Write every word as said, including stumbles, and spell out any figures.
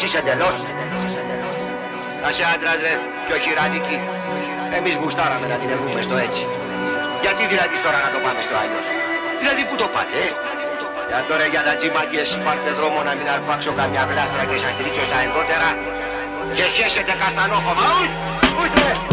χωρίς εντελώς. Να σε άντρας ρε και όχι ραδική. Εμείς γουστάραμε να την εβγούμε στο έτσι. Γιατί δηλαδή τώρα να το πάμε στο αλλιώς? Δηλαδή που το πάτε, ε? Για τώρα για τα τζιμάκες πάρτε δρόμο να μην αρπάξω καμιά γλάστρα και σας τρίκες τα εγγότερα και χέσετε καστανόχωμα. Ουι, ουι,